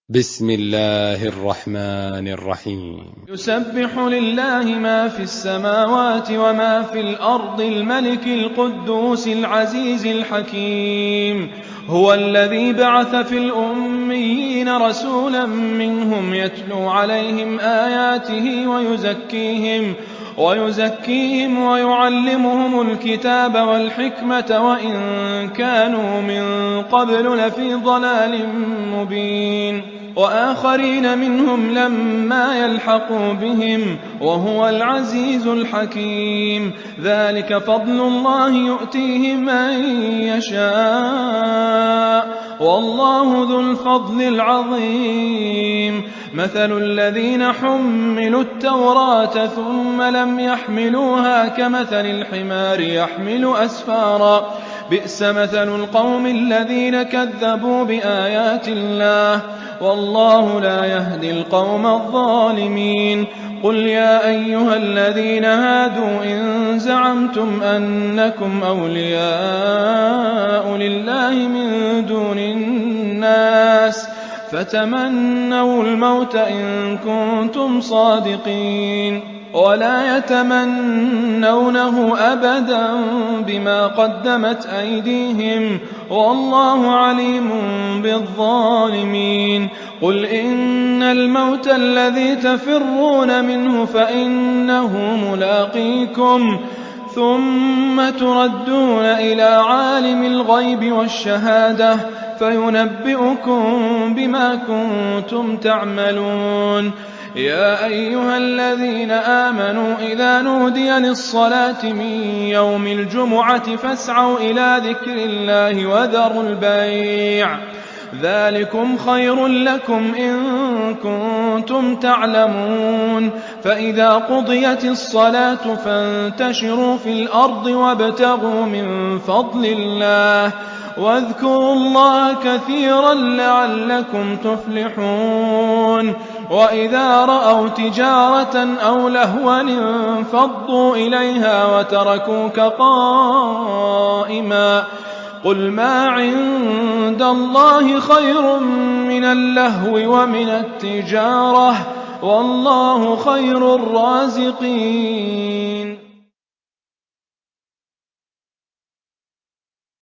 بسم الله الرحمن الرحيم. يسبح لله ما في السماوات وما في الأرض الملك القدوس العزيز الحكيم. هو الذي بعث في الأميين رسولا منهم يتلو عليهم آياته ويزكيهم ويعلمهم الكتاب والحكمة وإن كانوا من قبل لفي ضلال مبين. وآخرين منهم لما يلحقوا بهم وهو العزيز الحكيم. ذلك فضل الله يؤتيه من يشاء والله ذو الفضل العظيم. مثل الذين حملوا التوراة ثم لم يحملوها كمثل الحمار يحمل أسفارا بئس مثل القوم الذين كذبوا بآيات الله والله لا يهدي القوم الظالمين. قل يا أيها الذين هادوا إن زعمتم أنكم أولياء لله من دون الناس فتمنوا الموت إن كنتم صادقين ولا يتمنونه أبدا بما قدمت أيديهم والله عليم بالظالمين. قل إن الموت الذي تفرون منه فإنه ملاقيكم ثم تردون إلى عالم الغيب والشهادة فينبئكم بما كنتم تعملون. يا أيها الذين آمنوا إذا نودي للصلاة من يوم الجمعة فاسعوا إلى ذكر الله وذروا البيع ذلكم خير لكم إن كنتم تعلمون. فإذا قضيت الصلاة فانتشروا في الأرض وابتغوا من فضل الله واذكروا الله كثيرا لعلكم تفلحون. وإذا رأوا تجارة أو لهوا انفضوا إليها وتركوك قائما قل ما عند الله خير من اللهو ومن التجارة والله خير الرازقين.